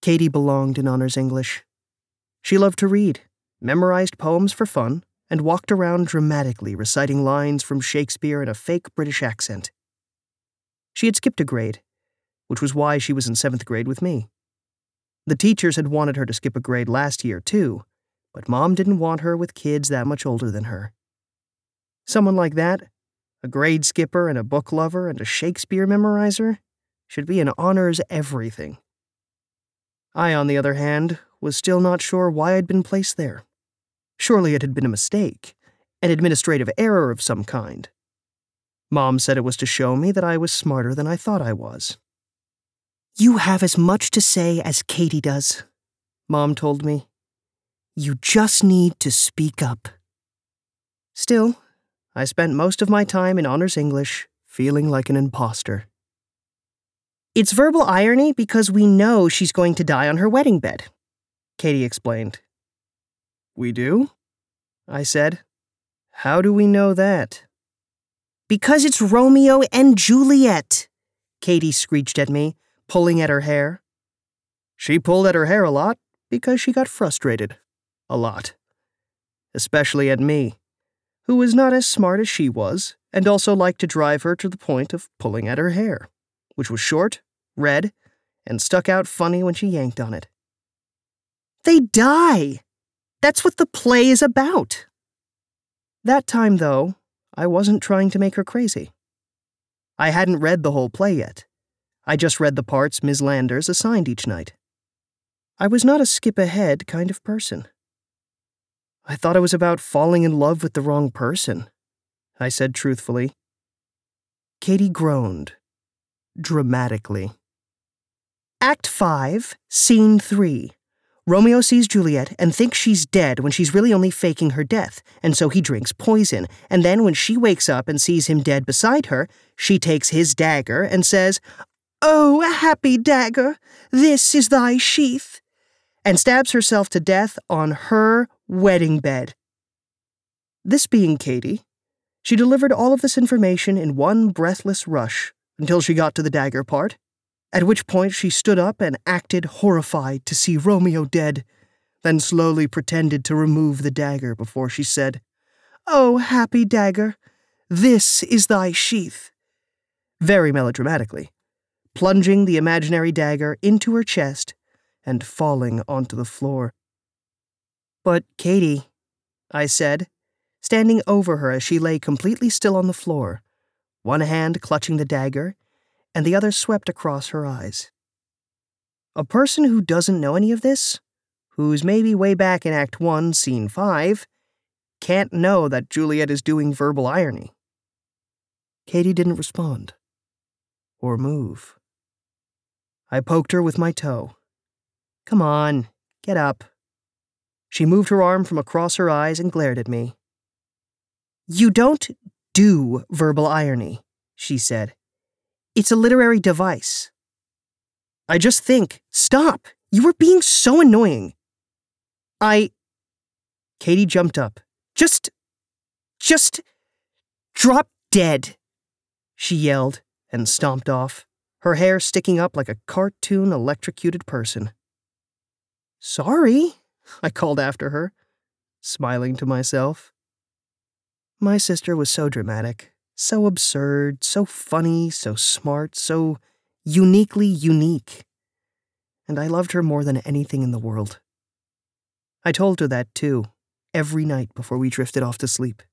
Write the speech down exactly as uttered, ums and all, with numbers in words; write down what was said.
Katie belonged in honors English. She loved to read, memorized poems for fun, and walked around dramatically reciting lines from Shakespeare in a fake British accent. She had skipped a grade, which was why she was in seventh grade with me. The teachers had wanted her to skip a grade last year, too, but Mom didn't want her with kids that much older than her. Someone like that, a grade skipper and a book lover and a Shakespeare memorizer, should be in honors everything. I, on the other hand, was still not sure why I'd been placed there. Surely it had been a mistake, an administrative error of some kind. Mom said it was to show me that I was smarter than I thought I was. "You have as much to say as Katie does," Mom told me. "You just need to speak up." Still, I spent most of my time in honors English feeling like an imposter. "It's verbal irony because we know she's going to die on her wedding bed," Katie explained. "We do?" I said. "How do we know that?" "Because it's Romeo and Juliet," Katie screeched at me, pulling at her hair. She pulled at her hair a lot because she got frustrated. A lot. Especially at me, who was not as smart as she was, and also liked to drive her to the point of pulling at her hair, which was short, red, and stuck out funny when she yanked on it. "They die! That's what the play is about." That time, though, I wasn't trying to make her crazy. I hadn't read the whole play yet. I just read the parts Miz Landers assigned each night. I was not a skip-ahead kind of person. "I thought it was about falling in love with the wrong person," I said truthfully. Katie groaned, dramatically. Act five, Scene three. Romeo sees Juliet and thinks she's dead when she's really only faking her death, and so he drinks poison, and then when she wakes up and sees him dead beside her, she takes his dagger and says, "Oh, happy dagger, this is thy sheath," and stabs herself to death on her wedding bed. This being Katie, she delivered all of this information in one breathless rush until she got to the dagger part, at which point she stood up and acted horrified to see Romeo dead, then slowly pretended to remove the dagger before she said, "Oh, happy dagger, this is thy sheath," very melodramatically, plunging the imaginary dagger into her chest and falling onto the floor. "But, Katie," I said, standing over her as she lay completely still on the floor, one hand clutching the dagger, and the other swept across her eyes. A person who doesn't know any of this, who's maybe way back in Act one, Scene five, can't know that Juliet is doing verbal irony. Katie didn't respond. Or move. I poked her with my toe. "Come on, get up." She moved her arm from across her eyes and glared at me. "You don't do verbal irony," she said. "It's a literary device." "I just think, stop! You were being so annoying." I... Katie jumped up. Just... Just... Drop dead, she yelled and stomped off, her hair sticking up like a cartoon electrocuted person. "Sorry," I called after her, smiling to myself. My sister was so dramatic. So absurd, so funny, so smart, so uniquely unique. And I loved her more than anything in the world. I told her that, too, every night before we drifted off to sleep.